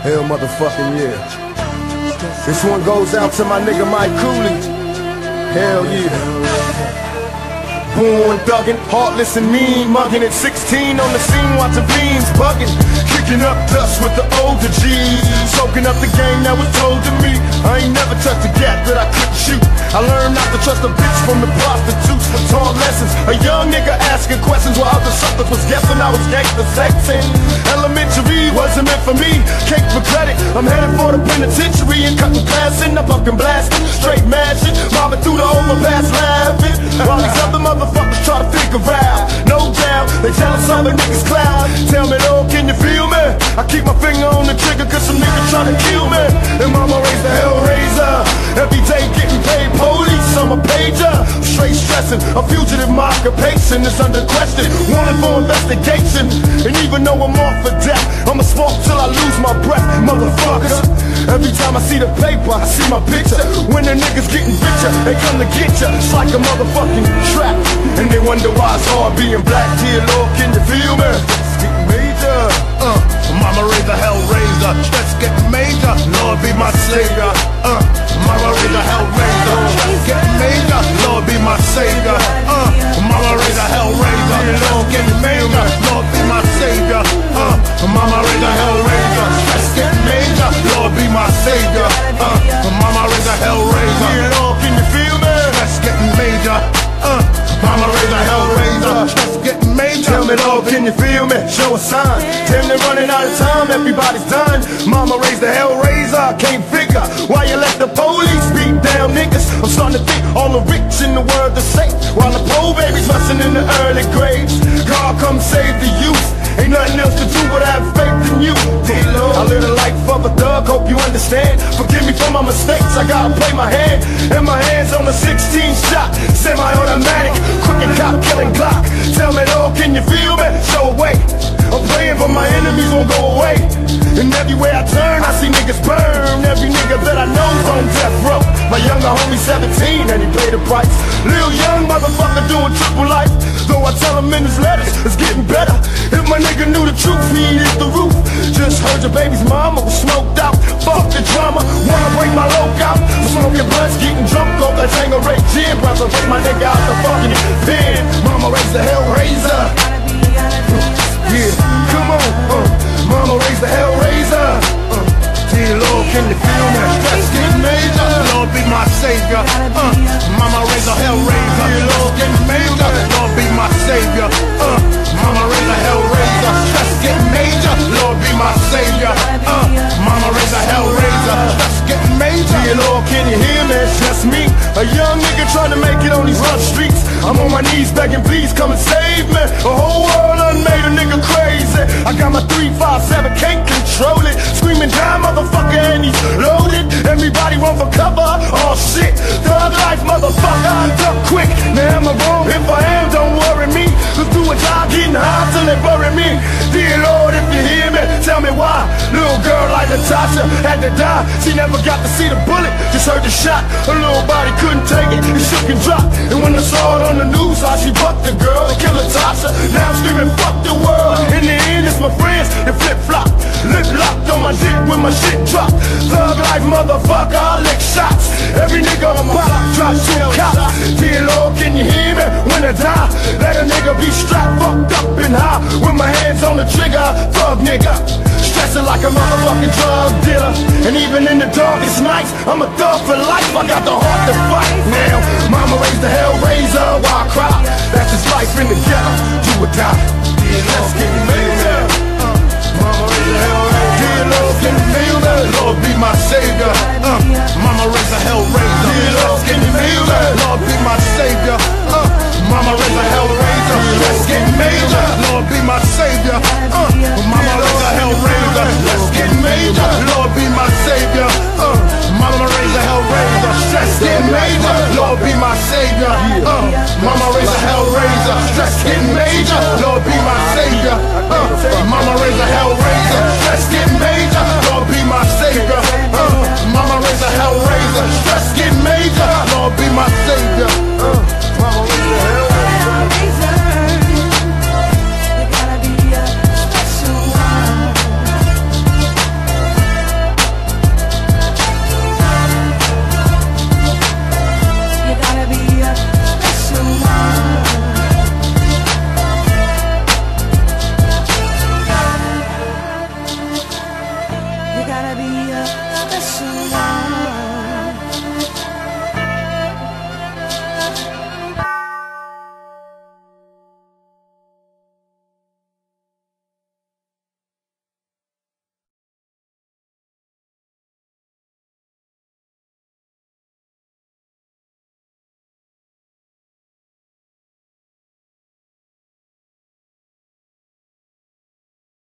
Hell motherfucking yeah. This one goes out to my nigga Mike Cooley. Hell yeah. Born thuggin', heartless and mean, muggin' at 16 on the scene, watching fiends buggin', kicking up dust with the older G's, soaking up the game that was told to me. I ain't never touched a gap that I couldn't shoot. I learned not to trust a bitch from the prostitutes for taught lessons. A young nigga asking questions while other suckers was guessing I was gangsta sexing. Elementary wasn't meant for me, cake for credit. I'm headed for the penitentiary and cutting glass in the fucking blasting, straight mashing, mobbing through the overpass laughing, while these other motherfuckers try to figure out. No doubt, they jealous other niggas cloud. Tell me though, can you feel me? I keep my finger on the trigger cause some niggas try to kill me. And mama raised the hellraiser, every day getting paid police, I'm a pager. Straight stressing, a fugitive, my occupation is under question, wanted for investigation. And even though I'm off for death, I'ma smoke till I lose my breath, motherfuckers. Every time I see the paper, I see my picture. When the niggas getting richer, they come to get ya. It's like a motherfucking trap, and they wonder why it's hard being black. Dear Lord, can you feel me? It's getting major. Mama raised a hellraiser, let's get major. Lord be my savior. Mama raised a hellraiser, let's get major. Lord be my savior. Mama raised a hellraiser, let's get major. Lord be my savior. Mama raised a hellraiser, let's get major. Lord be my savior. Mama raised a hellraiser. Lord, can you feel me? Let's get major. Mama raised a hellraiser, let's get major. Tell me Lord, can you feel me? Show a sign. Damn, they're running out of time, everybody's done. Mama raised the hellraiser, I can't figure why you let the police beat down niggas. I'm starting to think all the rich in the world are safe, while the poor babies rusting in the early graves. God come save the youth, ain't nothing else to do but have faith in you. I live the life of a thug, hope you understand. Forgive me for my mistakes, I gotta play my hand. And my hands on the 16 shot, semi-automatic, crooked cop killing Glock. Tell me though, can you feel me? Show away. I'm praying for my enemies won't go away. And everywhere I turn, I see niggas burn. Every nigga that I know's on death row. My younger homie 17 and he paid the price. Lil young motherfucker doing triple life. Though I tell him in his letters, it's getting better. If my nigga knew the truth, he'd hit the roof. Just heard your baby's mama was smoked out. Fuck the drama, wanna break my loc out. Smoking blunts, getting drunk off that Tanqueray gin. Brother, take my nigga out the fucking pen. Mama raised the hellraiser. Yeah, come on, Mama raised the hellraiser. Dear Lord, can you feel me? Let's get major. Lord be my savior. Mama raised a hellraiser. Dear Lord, get major. Lord be my savior. Mama raised a hellraiser. Let's get major. Lord be my savior. Mama raised a hellraiser. Let's get major. Dear Lord, can you hear me? It's just me, a young nigga trying to make it on these rough streets. I'm on my knees begging, please come and save me. The whole world done made a nigga crazy. I got my 357, can't control it. Screaming down, motherfucker, and he's loaded. Everybody run for cover. Oh shit, thug life, motherfucker. Duck quick. Now am I wrong? If I am, don't worry me. Let's do a job getting high till they bury me. Dear Lord, if you hear me, tell me why. Little girl like Natasha had to die. She never got to see the bullet, just heard the shot. Her little body couldn't take it, it shook and dropped. And when I saw it on the news, how she bucked the girl and killed Natasha. Now I'm screaming, fuck the world. In the end, it's my friends that flip-flop. Lip locked on my dick when my shit drop. Thug life, motherfucker, I lick shots. Every nigga on my block try to shoot cops. Dear Lord, can you hear me? When I die, let a nigga be strapped, fucked up and high. With my hands on the trigger, thug nigga. Stressing like a motherfucking drug dealer. And even in the darkest nights, I'm a thug for life. I got the heart to fight now. Mama raised the hellraiser, why I cry? That's just life in the ghetto, do or die. Dear Lord, can you feel me? Mama raised the hellraiser. Dear Lord, can you feel me? Lord be my savior. Mama raised the hellraiser. Dear Lord, can you feel me? Lord be my savior. Mama raised a hellraiser. Let's get major. Lord be my savior. Mama raised a hellraiser. Let's get major. Lord be my savior. Mama raised a hellraiser. Let's get major. Lord be my savior. Mama raised a hellraiser. Let's get major. Lord be my savior. Mama raised a hellraiser.